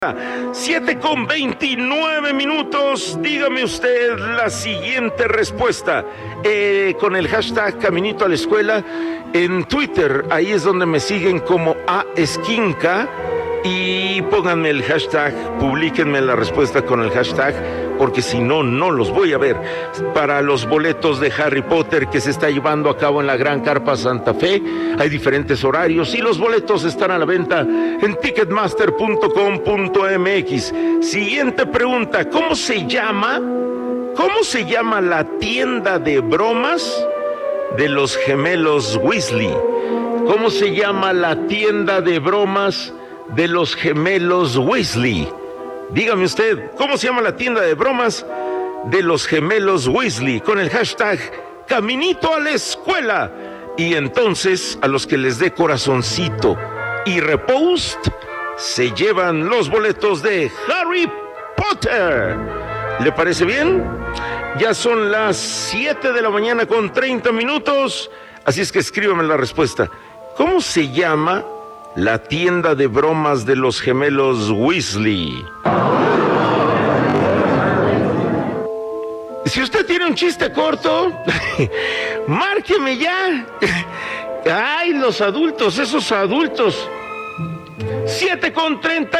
7:29. Dígame usted la siguiente respuesta con el hashtag Caminito a la Escuela en Twitter. Ahí es donde me siguen como @esquinca y pónganme el hashtag, publíquenme la respuesta con el hashtag, porque si no, no los voy a ver. Para los boletos de Harry Potter que se está llevando a cabo en la Gran Carpa Santa Fe, hay diferentes horarios y los boletos están a la venta en ticketmaster.com.mx. Siguiente pregunta, ¿cómo se llama la tienda de bromas de los gemelos Weasley? ¿Cómo se llama la tienda de bromas de los gemelos Weasley? Dígame usted, ¿cómo se llama la tienda de bromas de los gemelos Weasley? Con el hashtag Caminito a la Escuela. Y entonces, a los que les dé corazoncito y repost, se llevan los boletos de Harry Potter. ¿Le parece bien? Ya son las 7:30 a.m, así es que escríbame la respuesta. ¿Cómo se llama la tienda de bromas de los gemelos Weasley? Si usted tiene un chiste corto, márqueme ya. Ay, los adultos, esos adultos. 7:30.